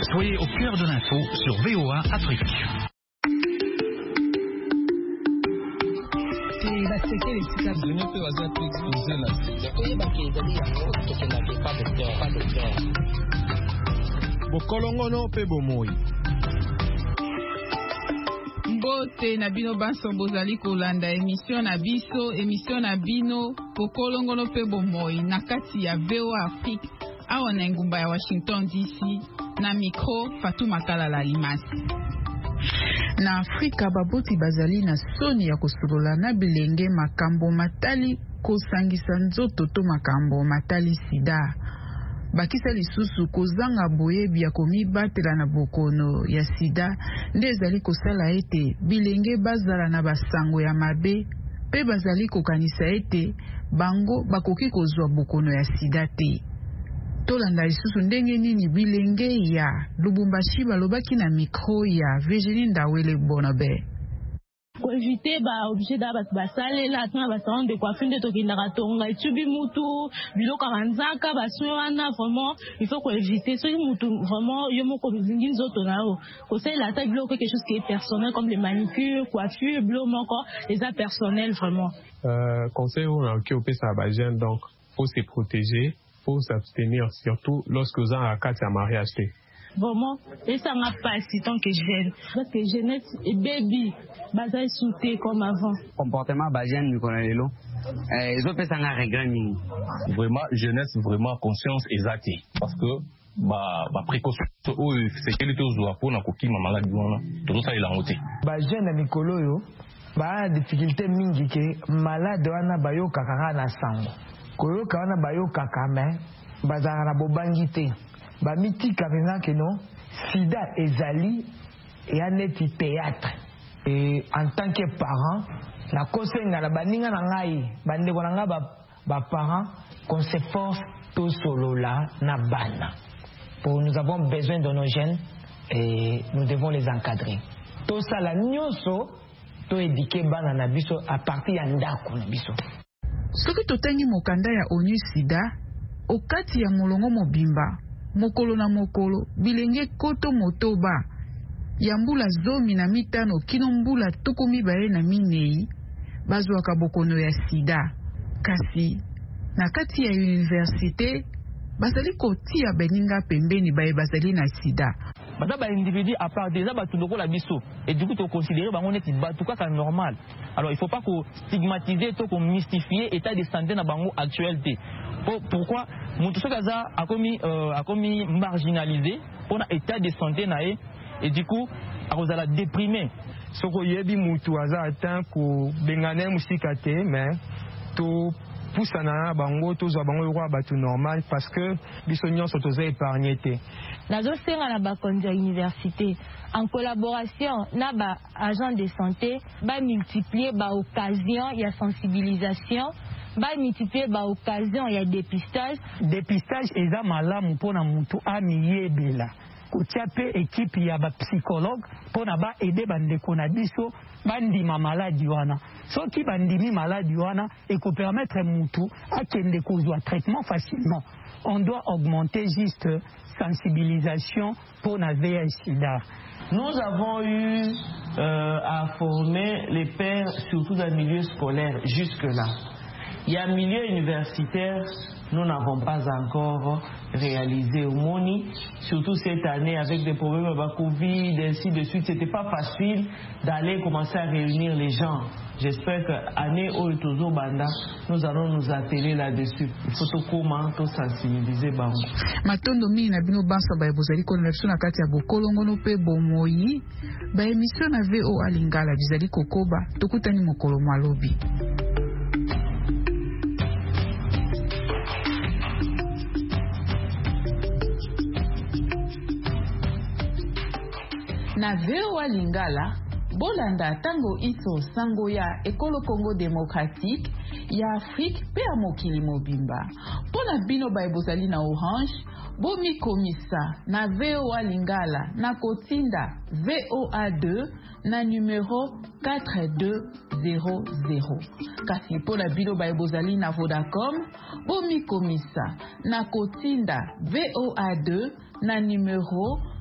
Soyez au cœur de l'info sur VOA Afrique. Bokolongono pe bomoi. Mbote na bino banso bozali kolanda émission na bino Bokolongono pe bomoi na kati ya VOA Afrique awa na ngumba ya Washington DC na micro Fatou Makala Limasi. Na Afrika baboti bazali na soni ya kosolola na bilenge makambo matali kosangisa nzoto to makambo matali sida. Bakisa lisusu kozanga boyebi ya komibatela na bokono ya sida nde ezali kosala ete bilenge bazala na basango ya mabe pe bazali kokanisa ete bango bakoki kozwa bokono ya sida te. Tolanda lisusu ndenge nini bilenge ya Lubumbashi balobaki na mikro ya Virginie Ndawele Bonabe. Pour éviter obligé d'abattre salé là tuna salon de coiffure de tokindaka tonga etubi mutu biloko kanzaka baswana vraiment il faut éviter ce mutu vraiment yo moko zingi nzoto nao conseil la taille biloko quelque chose qui est personnel comme les manicures coiffure biloko moko les a personnel vraiment conseil on qui opé ça ba jeune donc faut se protéger, faut s'abstenir surtout lorsque vous avez un cas de mariage. Vraiment, et ça m'a pas si tant que jeune. Parce que jeunesse et baby, bazai souté comme avant. Comportement bazien nous connaît l'eau. Ils ont fait ça un regret. Vraiment, jeunesse, vraiment conscience exacte. Parce que ba précaution c'est que les choses pour na koki ma maladie tout ça il a monté. Ba jeune mikolo yo ba difficulté mingi ke malade wana bayo kakara na sango. Koyo kana bayo kakame bazara na bobangité. Bamitika penza que non sida ezali et aneti théâtre et en tant que parent la kosenga la baninga na ngai bande konanga ba parents qu'on s'efforce tout solo là na bana pour nous avons besoin de nos jeunes et nous devons les encadrer tout ça la nyonso to éduquer bana na biso à partir ya ndako na biso soki totangi mokanda ya ONU sida okati ya molongo mobimba mokolo na mokolo bilenge koto motoba ya mbula 15 kino mbula 24 bazwaka bokono ya sida kasi na kati ya université bazali kotia beninga pembeni baye bazali na sida bata ba individu à part déjà ba tuloko la biso et du coup to considérer bango neti batu kaka normal. Alors il faut pas ko stigmatiser to ko mystifier état de santé na bango actualité. Pourquoi mutu sokaza a commis marginalisé pour un état de santé nae et du coup a kozala déprimé. Soko yebi mutu aza atteint ko bengane musika te mais to poussana bango to za bango roi batu normal parce que biso nyonso toza épargné te. Nazo senga na ba konja université en collaboration na ba agent de santé ba multiplier ba occasion ya sensibilisation ba multiplier ba occasion ya dépistage eza malamu pona mutu amiyebela kotia pe équipe ya ba psychologue pona ba aider bandeko na biso bandima maladie wana soki bandimi maladie wana et ko permettre mutu akende kozwa traitement facilement. On doit augmenter juste sensibilisation pour la VIH-Sida. Nous avons eu à former les pères, surtout dans le milieu scolaire, jusque-là. Il y a un milieu universitaire, nous n'avons pas encore réalisé au MONI, surtout cette année avec des problèmes avec Covid, ainsi de suite. C'était pas facile d'aller commencer à réunir les gens. J'espère qu'année Oitozo Banda, nous allons nous atteler là-dessus. Il faut tout comment tout sensibiliser bango. Matondo mi na bino bansa ba bozali ko na na kati ya bokolongono pe bomoyi ba émission na VOA Lingala bizali kokoba tokutani mokolo malobi. Na VOA Lingala bolanda tango ito sango ya ekolo Congo démocratique ya Afrique pe ya mokili mobimba pona bino ba ebozali na Orange bomi komisa na VOA Lingala na kotinda VOA2 na numéro 4200 kasi pona bino ba ebozali na Vodacom bomi komisa na kotinda VOA2 na numéro